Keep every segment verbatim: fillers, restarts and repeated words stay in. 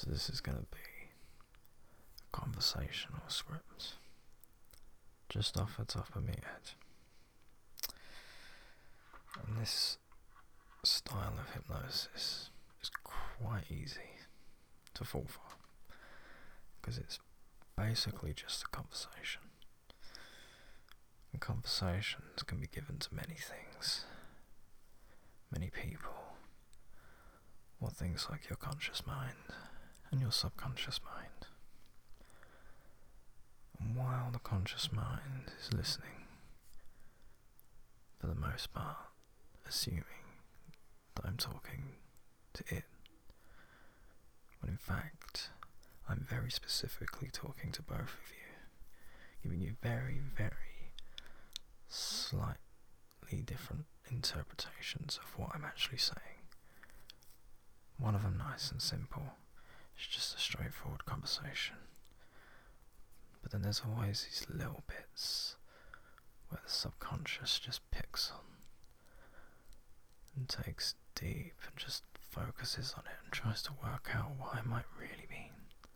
So this is going to be a conversational script, just off the top of my head. And this style of hypnosis is quite easy to fall for, because it's basically just a conversation. And conversations can be given to many things, many people, or things like your conscious mind and your subconscious mind. And while the conscious mind is listening, for the most part, assuming that I'm talking to it, when in fact I'm very specifically talking to both of you, giving you very, very slightly different interpretations of what I'm actually saying. One of them nice and simple, it's just a straightforward conversation. But then there's always these little bits where the subconscious just picks on and takes deep and just focuses on it and tries to work out what I might really mean.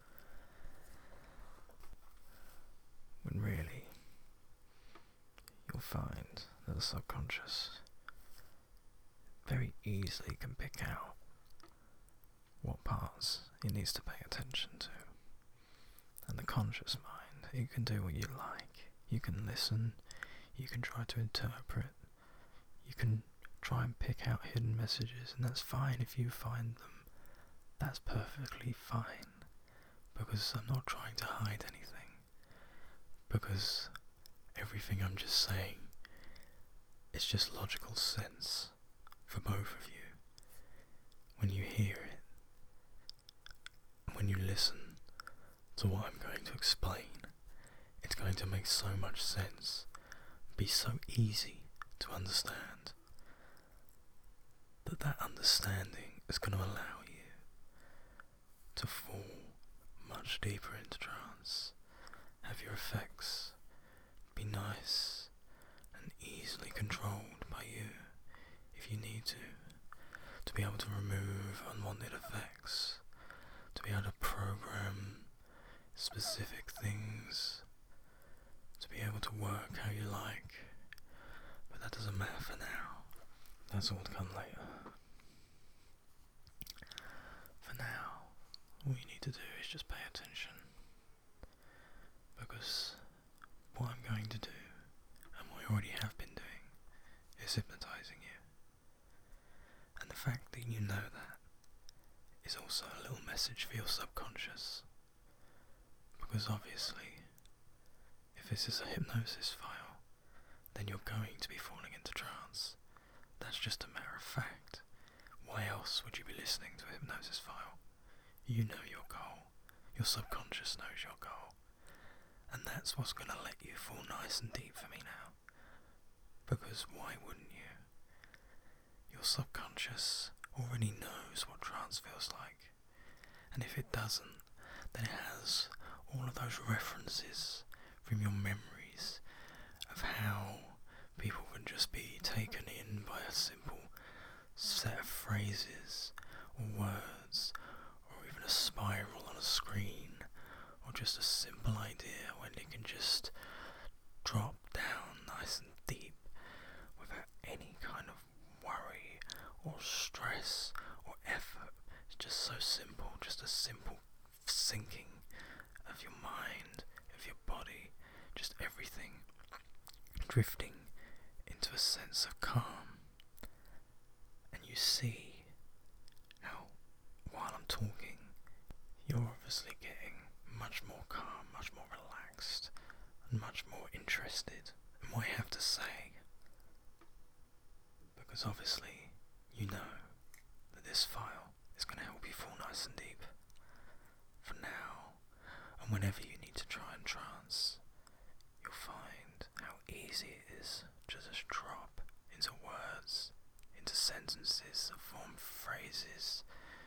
When really, you'll find that the subconscious very easily can pick out what parts it needs to pay attention to. And the conscious mind, you can do what you like. You can listen, you can try to interpret, you can try and pick out hidden messages, and that's fine if you find them. That's perfectly fine, because I'm not trying to hide anything, because everything I'm just saying is just logical sense for both of you. When you hear it, and when you listen to what I'm going to explain, it's going to make so much sense, be so easy to understand, that that understanding is going to allow you to fall much deeper into trance, have your effects be nice and easily controlled by you if you need to, to be able to remove unwanted effects, to be able to program specific things, to be able to work how you like. But that doesn't matter for now. That's all to come later. For now, all you need to do is just pay attention. Because what I'm going to do, and what I already have been doing, is hypnotizing you. And the fact that you know that is also a little message for your subconscious. Because obviously, if this is a hypnosis file, then you're going to be falling into trance. That's just a matter of fact. Why else would you be listening to a hypnosis file? You know your goal. Your subconscious knows your goal. And that's what's going to let you fall nice and deep for me now. Because why wouldn't you? Your subconscious already knows what trance feels like. And if it doesn't, then it has all of those references from your memories of how people would just be taken in by a simple set of phrases or words, or even a spiral on a screen, or just a simple idea when it can just drop down nice and deep without any kind of worry or stress or effort. It's just so simple, just a simple sinking of your mind, of your body, just everything drifting into a sense of calm. And you see how, while I'm talking, you're obviously getting much more calm, much more relaxed, and much more interested in what I have to say. Because obviously, you know that this file is going to help you fall nice and deep. For now, and whenever you need to try and trance, you'll find how easy it is to just drop into words, into sentences that form phrases,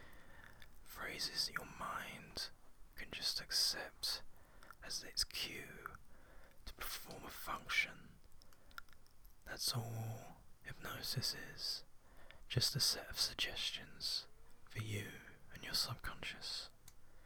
phrases that your mind can just accept as its cue to perform a function. That's all hypnosis is, just a set of suggestions for you and your subconscious.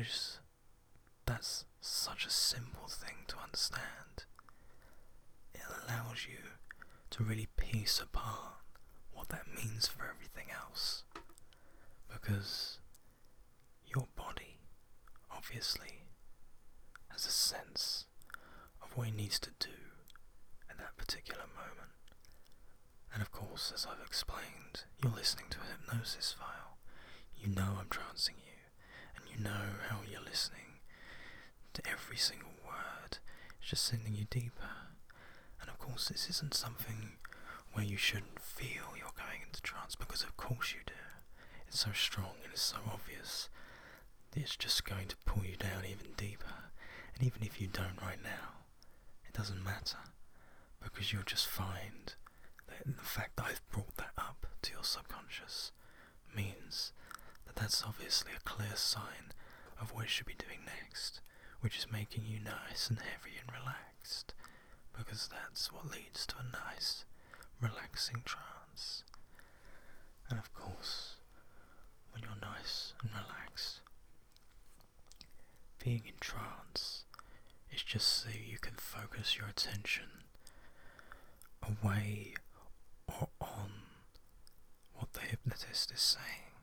because that's such a simple thing to understand. It allows you to really piece apart what that means for everything else. Because your body, obviously, has a sense of what it needs to do at that particular moment. And of course, as I've explained, you're listening to a hypnosis file. You know I'm trancing you, and you know how you're listening to every single word. It's just sending you deeper. And of course, this isn't something where you shouldn't feel you're going into trance, because of course you do. It's so strong and it's so obvious. It's just going to pull you down even deeper. And even if you don't right now, it doesn't matter, because you'll just find that the fact that I've brought that up to your subconscious means that that's obviously a clear sign of what it should be doing next, which is making you nice and heavy and relaxed, because that's what leads to a nice, relaxing trance. And of course, when you're nice and relaxed, being in trance is just so you can focus your attention away or on what the hypnotist is saying.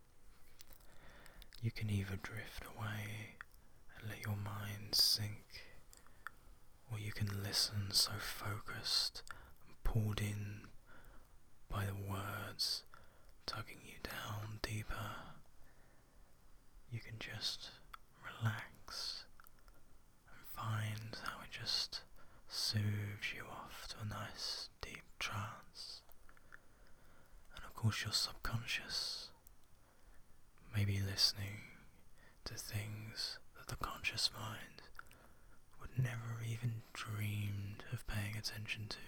You can either drift away and let your mind sink, or you can listen so focused and pulled in by the words tugging you down deeper. You can just relax and find how it just soothes you off to a nice deep trance. And of course your subconscious may be listening to things that the conscious mind would never even dreamed of paying attention to.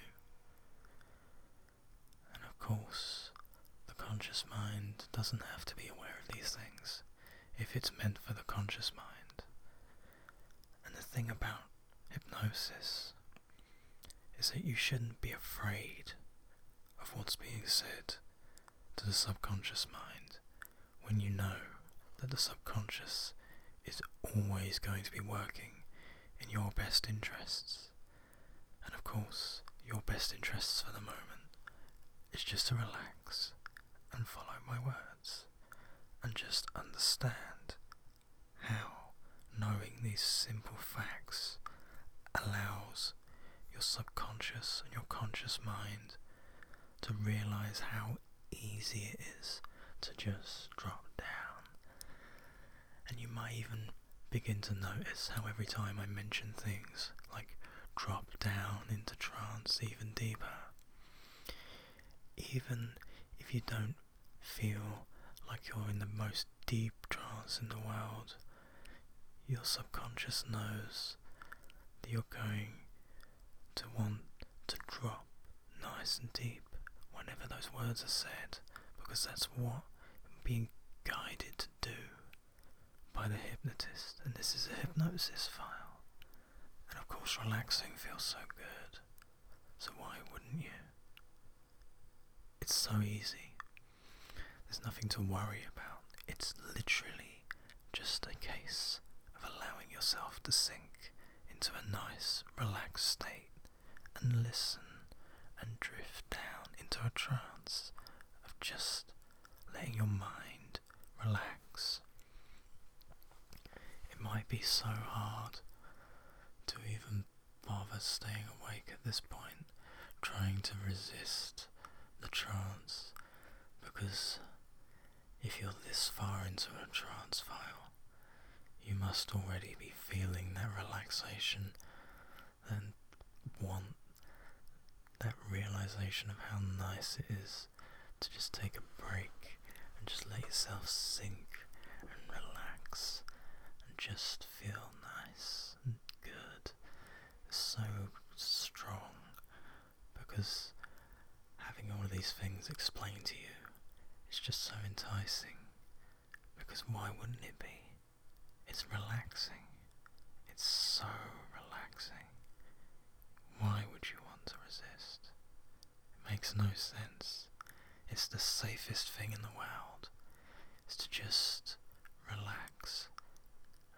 And of course, the conscious mind doesn't have to be aware of these things if it's meant for the conscious mind. And the thing about hypnosis is that you shouldn't be afraid of what's being said to the subconscious mind when you know that the subconscious is always going to be working in your best interests. And of course, your best interests for the moment is just to relax and follow my words and just understand how knowing these simple facts allows your subconscious and your conscious mind to realize how easy it is to just drop down. And you might even begin to notice how every time I mention things like drop down into trance even deeper, even if you don't feel like you're in the most deep trance in the world, your subconscious knows that you're going to want to drop nice and deep whenever those words are said, because that's what you're being guided to do by the hypnotist. And this is a hypnosis file. And of course relaxing feels so good, so why wouldn't you? It's so easy. There's nothing to worry about. It's literally just a case of allowing yourself to sink into a nice, relaxed state and listen and drift down into a trance of just letting your mind relax. It might be so hard to even bother staying awake at this point, trying to resist the trance, because if you're this far into a trance file, you must already be feeling that relaxation and want that realization of how nice it is to just take a break and just let yourself sink and relax and just feel nice and good. It's so strong, because having all of these things explained to you is just so enticing, because why wouldn't it be? It's relaxing. It's so relaxing. Why would you want to resist? It makes no sense. It's the safest thing in the world, is to just relax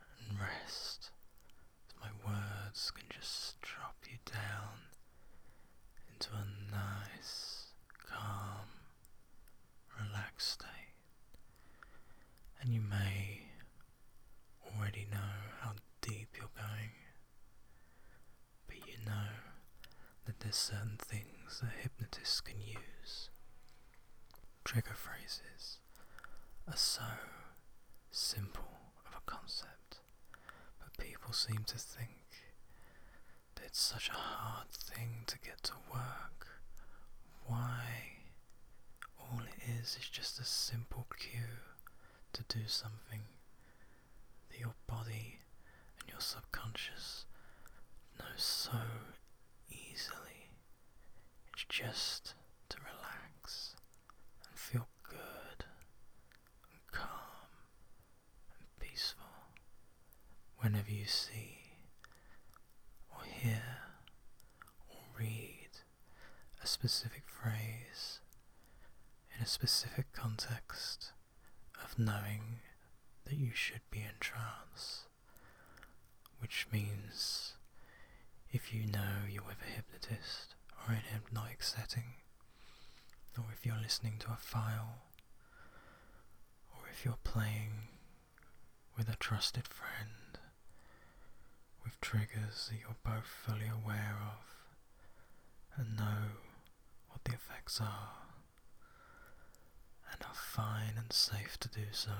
there's certain things that hypnotists can use. Trigger phrases are so simple of a concept, but people seem to think that it's such a hard thing to get to work. Why? All it is is just a simple cue to do something that your body and your subconscious know so easily. It's just to relax and feel good and calm and peaceful. Whenever you see or hear or read a specific phrase in a specific context of knowing that you should be in trance, which means if you know you're with a hypnotist or in a hypnotic setting, or if you're listening to a file, or if you're playing with a trusted friend, with triggers that you're both fully aware of and know what the effects are and are fine and safe to do so,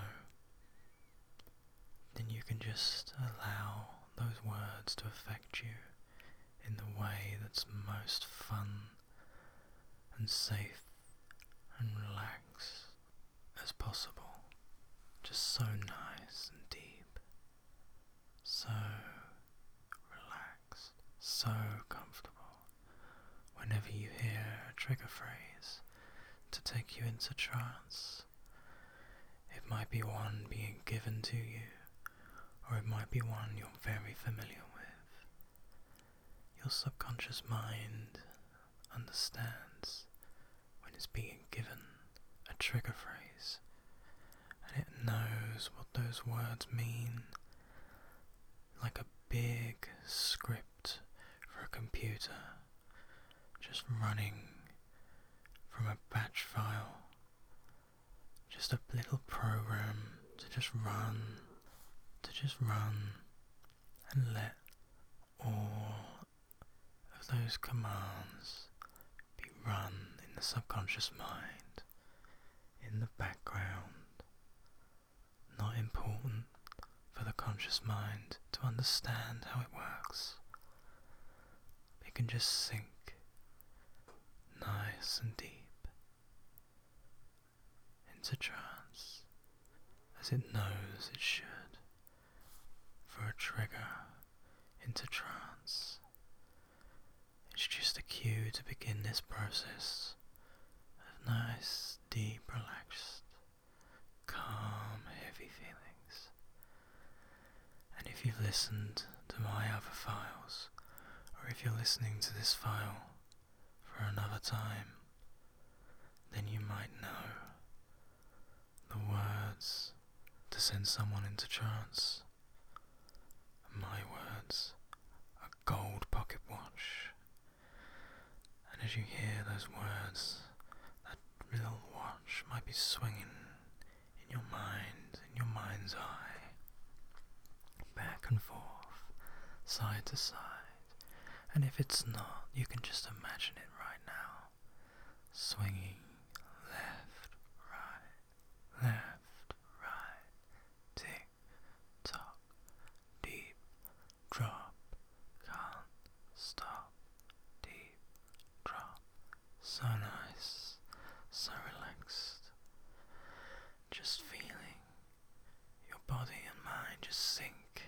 then you can just allow those words to affect you in the way that's most fun and safe and relaxed as possible. Just so nice and deep, so relaxed, so comfortable. Whenever you hear a trigger phrase to take you into trance, it might be one being given to you, or it might be one you're very familiar with. Your subconscious mind understands when it's being given a trigger phrase, and it knows what those words mean, like a big script for a computer, just running from a batch file, just a little program to just run, to just run and let all of those commands be run in the subconscious mind, in the background. Not important for the conscious mind to understand how it works. It can just sink nice and deep into trance, as it knows it should, for a trigger into trance. It's just a cue to begin this process of nice, deep, relaxed, calm, heavy feelings. And if you've listened to my other files, or if you're listening to this file for another time, then you might know the words to send someone into trance. My words are gold pocket watch. And as you hear those words, that little watch might be swinging in your mind, in your mind's eye, back and forth, side to side. And if it's not, you can just imagine it right now, swinging left, right, left, right, tick, tock, deep, drop, can't stop, deep, drop, so nice, so relaxed, just feeling your body and mind just sink.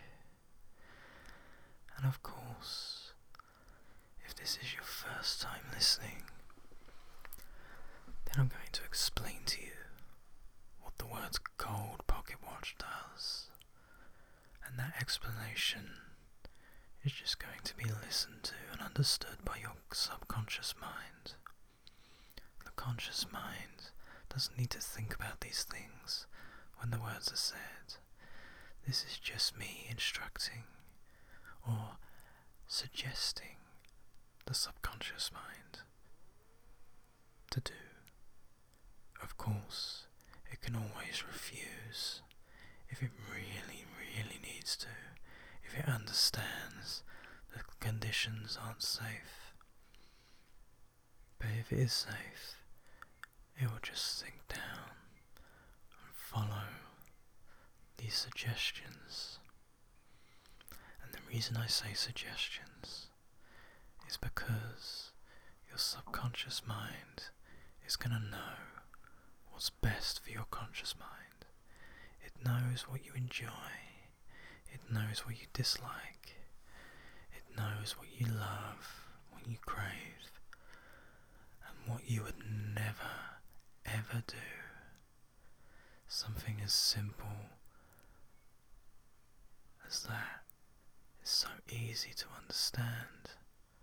And of course, if this is your first time listening, then I'm going to explain to you what the words gold pocket watch does. And that explanation is just going to be listened to and understood by your subconscious mind. The conscious mind doesn't need to think about these things when the words are said. This is just me instructing or suggesting the subconscious mind to do. Of course, it can always refuse if it really, really needs to, if it understands the conditions aren't safe. if it is safe, it will just sink down and follow these suggestions. And the reason I say suggestions is because your subconscious mind is going to know what's best for your conscious mind. It knows what you enjoy, it knows what you dislike, it knows what you love, what you crave, and what you would never, ever do. Something as simple as that is so easy to understand.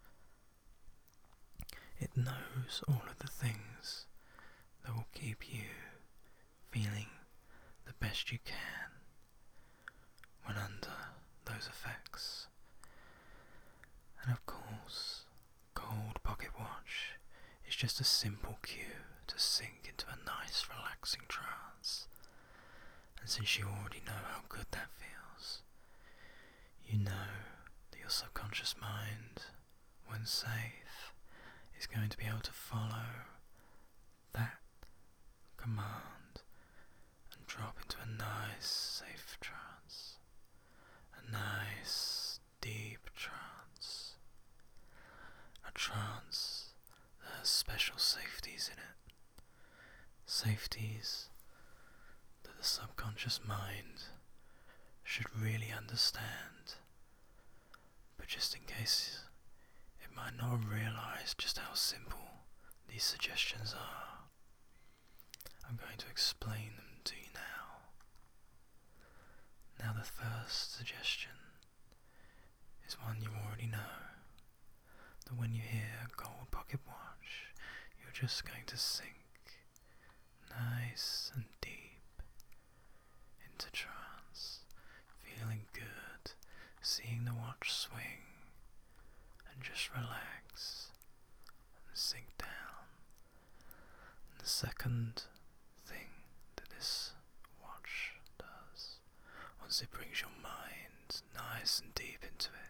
It knows all of the things that will keep you feeling the best you can when under those effects. And of course, Gold Pocket Watch is just a simple cue to sink into a nice relaxing trance. And since you already know how good that feels, you know that your subconscious mind, when safe, is going to be able to follow that command and drop into a nice, safe trance. A nice, deep trance. A trance that has special safeties in it. Safeties that the subconscious mind should really understand. But just in case it might not have realised just how simple these suggestions are, I'm going to explain them to you now. Now the first suggestion is one you already know, that when you hear Gold Pocket Watch, you're just going to sink nice and deep into trance, feeling good, seeing the watch swing, and just relax and sink down. And the second thing that this watch does, once it brings your mind nice and deep into it,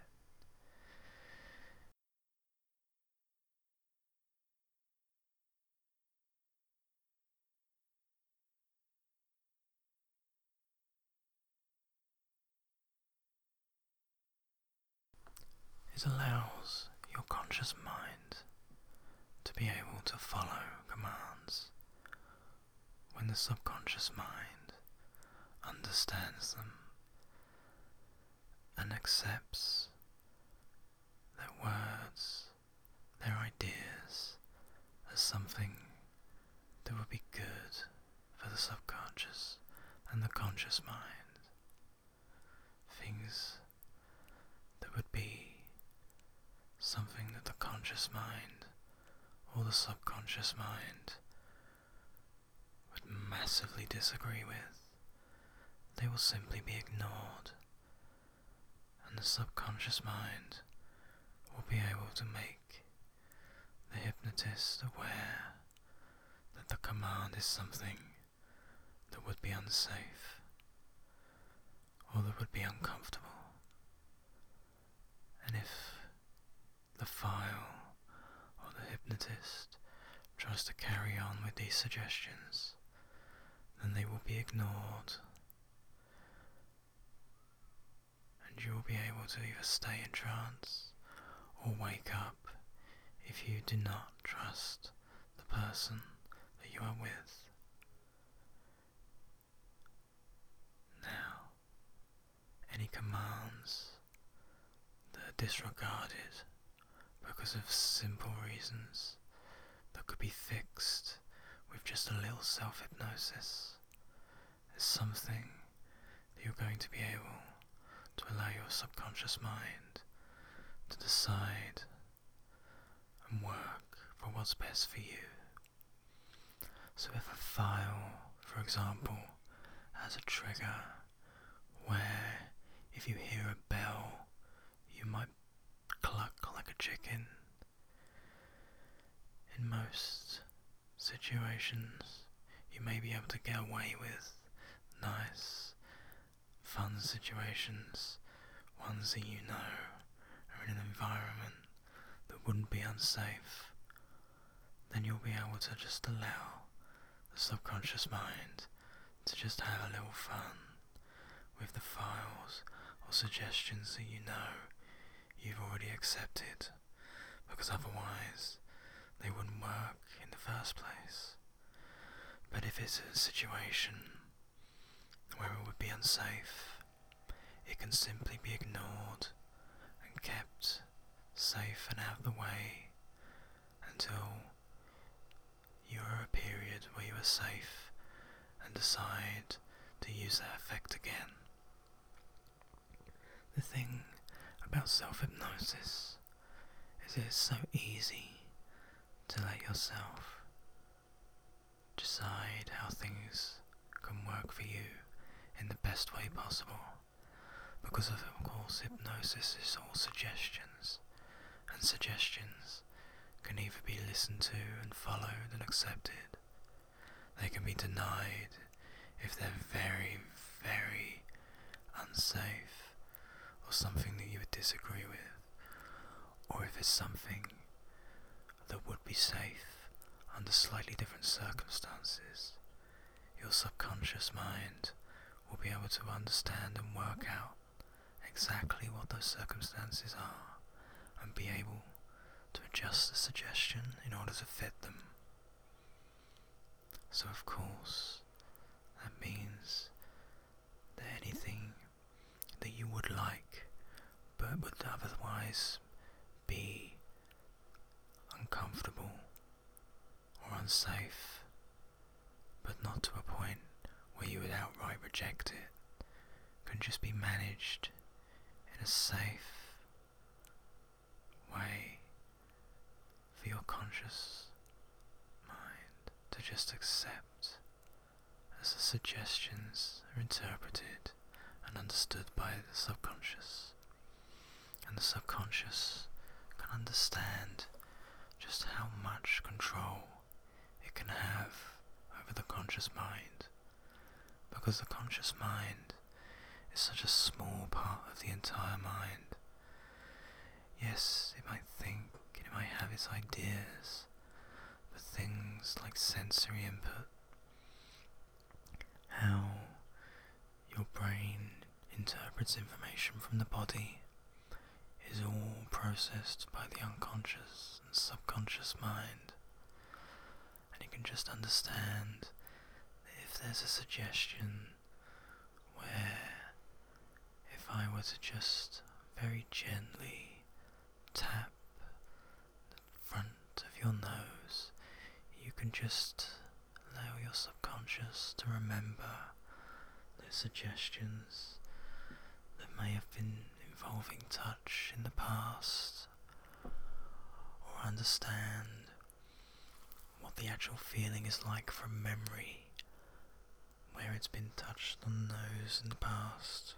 it allows your conscious mind to be able to follow commands when the subconscious mind understands them and accepts their words, their ideas as something that would be good for the subconscious and the conscious mind. Things that would be something that the conscious mind or the subconscious mind would massively disagree with. They will simply be ignored, and the subconscious mind will be able to make the hypnotist aware that the command is something that would be unsafe or that would be uncomfortable. And if the file or the hypnotist tries to carry on with these suggestions, then they will be ignored, and you will be able to either stay in trance or wake up if you do not trust the person that you are with. Now, any commands that are disregarded because of simple reasons that could be fixed with just a little self-hypnosis is something that you're going to be able to allow your subconscious mind to decide and work for what's best for you. So if a file, for example, has a trigger where if you hear a bell you might cluck like a chicken, in most situations you may be able to get away with nice, fun situations, ones that you know are in an environment that wouldn't be unsafe. then you'll be able to just allow the subconscious mind to just have a little fun with the files or suggestions that you know you've already accepted, because otherwise they wouldn't work in the first place. But if it's a situation where it would be unsafe, it can simply be ignored and kept safe and out of the way until you are a period where you are safe and decide to use that effect again. The thing about self-hypnosis is it's so easy to let yourself decide how things can work for you in the best way possible, because of course hypnosis is all suggestions, and suggestions can either be listened to and followed and accepted. They can be denied if they're very, very unsafe, or something that you would disagree with, or if it's something that would be safe under slightly different circumstances. Your subconscious mind will be able to understand and work out exactly what those circumstances are and be able to adjust the suggestion in order to fit them. So of course, that means that anything that you would like but would otherwise be uncomfortable or unsafe, but not to a point where you would outright reject it, can just be managed in a safe way for your conscious mind to just accept as the suggestions are interpreted and understood by the subconscious. And the subconscious can understand just how much control it can have over the conscious mind, because the conscious mind is such a small part of the entire mind. Yes, it might think and it might have its ideas, but things like sensory input, how your brain interprets information from the body, is all processed by the unconscious and subconscious mind. And you can just understand that if there's a suggestion where if I were to just very gently tap the front of your nose, you can just allow your subconscious to remember those suggestions that may have been involving touch in the past, or understand what the actual feeling is like from memory, where it's been touched on the nose in the past.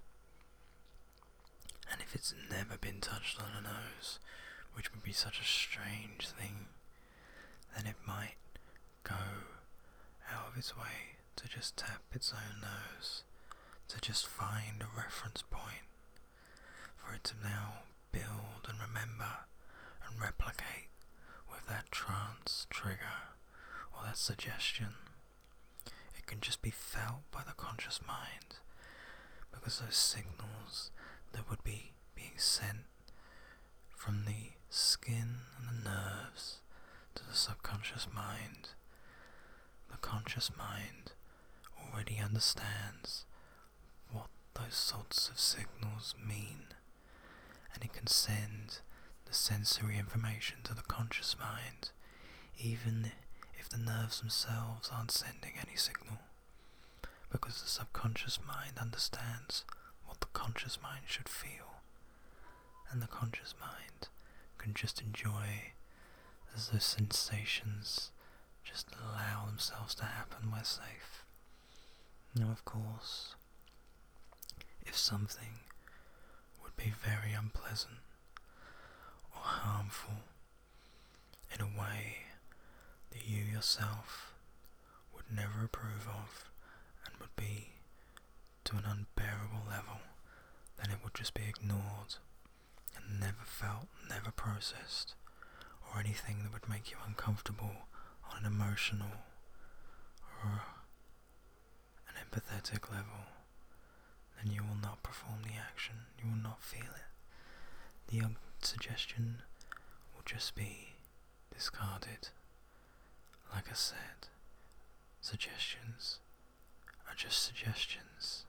And if it's never been touched on a nose, which would be such a strange thing, then it might go out of its way to just tap its own nose, to just find a reference point for it to now build and remember and replicate with that trance trigger or that suggestion. It can just be felt by the conscious mind, because those signals that would be being sent from the skin and the nerves to the subconscious mind, the conscious mind already understands what those sorts of signals mean, and it can send the sensory information to the conscious mind, even if the nerves themselves aren't sending any signal, because the subconscious mind understands what the conscious mind should feel, and the conscious mind can just enjoy as those sensations just allow themselves to happen where safe. Now of course, if something would be very unpleasant or harmful in a way that you yourself would never approve of and would be to an unbearable level, then it would just be ignored and never felt, never processed, or anything that would make you uncomfortable on an emotional or an empathetic level, then you will not perform the action, you will not feel it. The um, suggestion will just be discarded. Like I said, suggestions are just suggestions.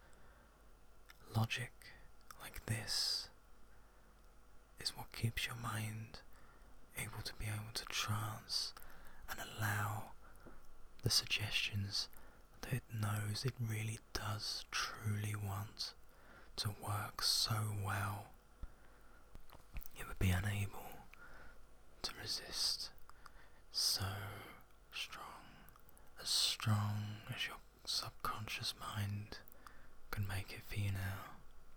Logic like this is what keeps your mind able to be able to trance and allow the suggestions that it knows it really does truly want to work so well. It would be unable to resist so strong, as strong as your subconscious mind can make it for you now.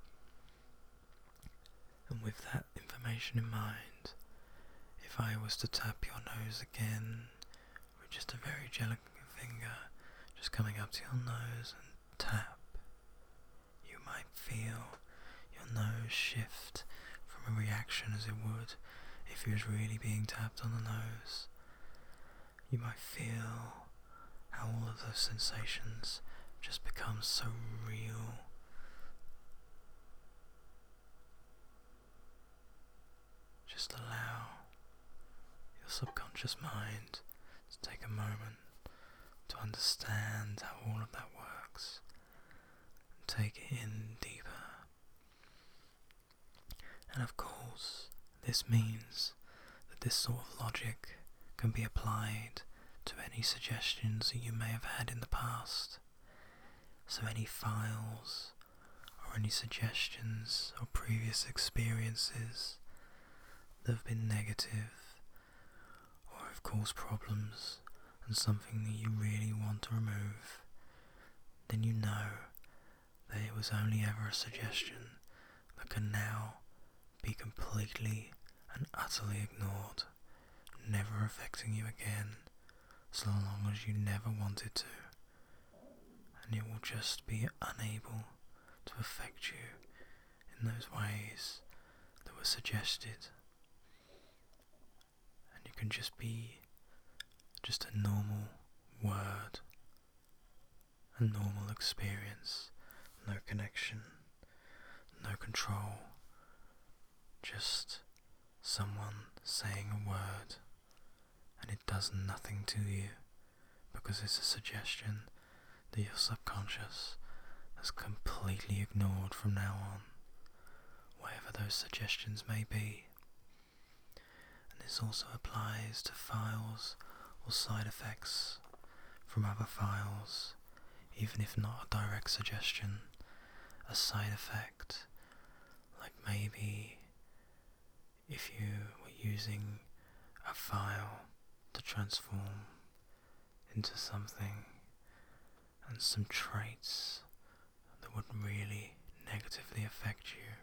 And with that information in mind, if I was to tap your nose again with just a very delicate finger, just coming up to your nose and tap, you might feel your nose shift from a reaction as it would if you was really being tapped on the nose. You might feel how all of those sensations just become so real. Just allow your subconscious mind to take a moment to understand how all of that works and take it in deeper. And of course, this means that this sort of logic can be applied to any suggestions that you may have had in the past. So any files or any suggestions or previous experiences that have been negative or have caused problems and something that you really want to remove, then you know that it was only ever a suggestion that can now be completely and utterly ignored, never affecting you again, so long as you never wanted to, and it will just be unable to affect you in those ways that were suggested. And you can just be just a normal word, a normal experience, no connection, no control, just someone saying a word, and it does nothing to you because it's a suggestion that your subconscious has completely ignored from now on, whatever those suggestions may be. And this also applies to files or side effects from other files, even if not a direct suggestion, a side effect, like maybe if you were using a file to transform into something, and some traits that would really negatively affect you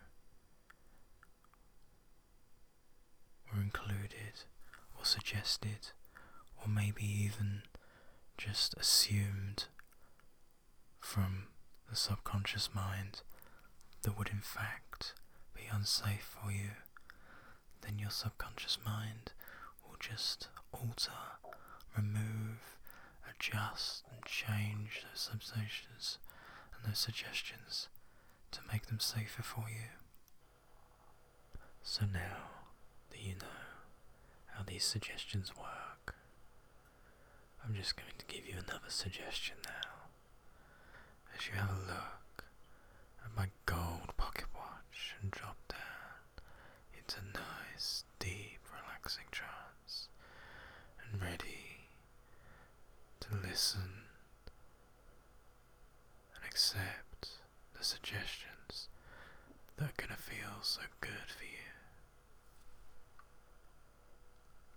were included or suggested, or maybe even just assumed from the subconscious mind that would in fact be unsafe for you, then your subconscious mind will just alter, remove, adjust and change those sensations and those suggestions to make them safer for you. So now that you know how these suggestions work, I'm just going to give you another suggestion now, as you have a look at my gold pocket watch and drop down into nice, deep, relaxing trance and ready to listen